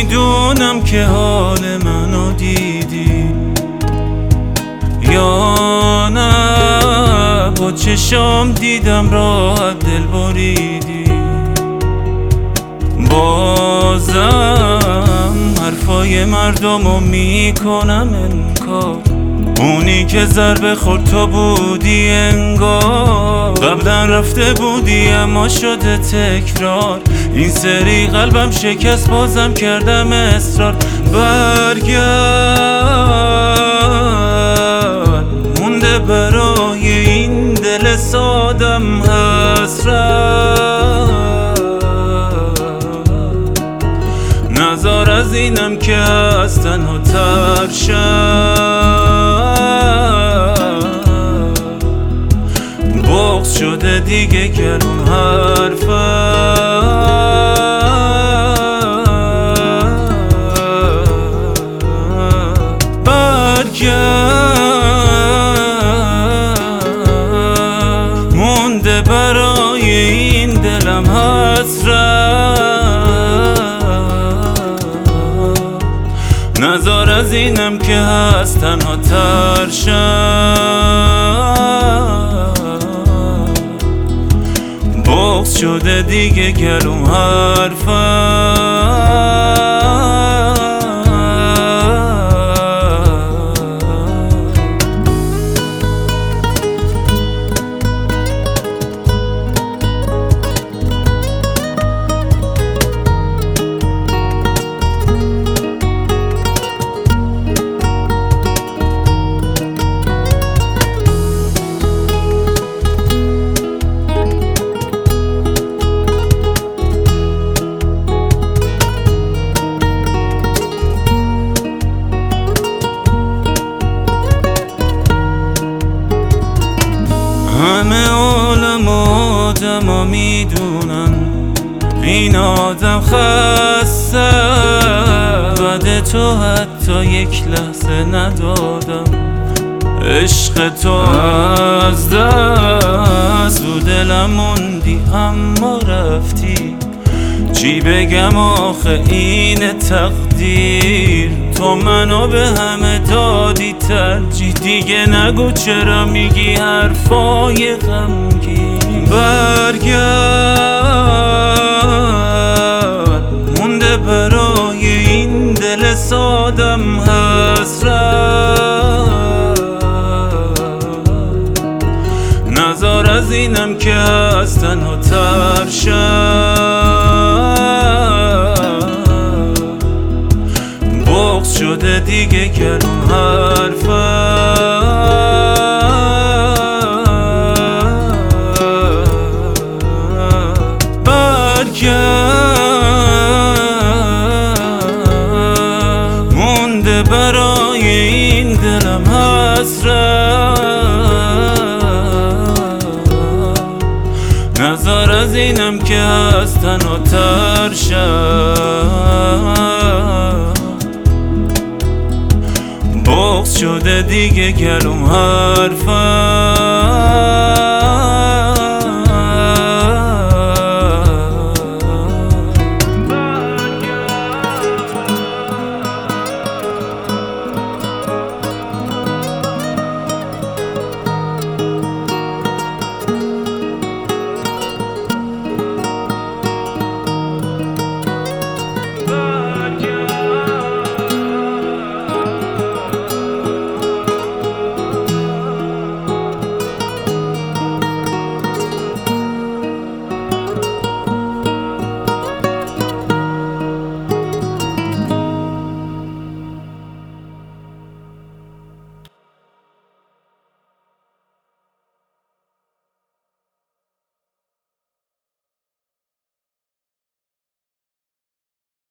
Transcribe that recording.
میدونم که حال منو دیدی یا نه، با چشام دیدم راحت دل بریدی. بازم حرفای مردمو میکنم انکار، اونی که ضربه خورد تو بودی انگار. قبلا رفته بودی اما شده تکرار، این سری قلبم شکست بازم کردم اصرار. برگرد مونده برای این دل سادم حسرت، نزار از اینم که از تنها تر بغض شده دیگه کلم حرفم. برگرد مونده برای این دلم حسرت، نزار از اینم که هست تنها تر بغض شده دیگه گلوم حرفم. همه عالم آدم میدونن این آدم خسته، بعد تو حتی یک لحظه ندادم. عشق تو از دست رو دلم موندی اما رفتی، چی بگم آخه این تقدیر. تو منو به همه دادی ترجیح، دیگه نگو چرا میگی حرفای غمگین. برگرد مونده برای این دل سادم حسرت، نزار از اینم که از تنها تر بغض شده دیگه کلم حرفم. برگرد مونده برای این دلم حسرت، نزار از اینم که از تنها تر بغض شده دیگه کلم حرفم.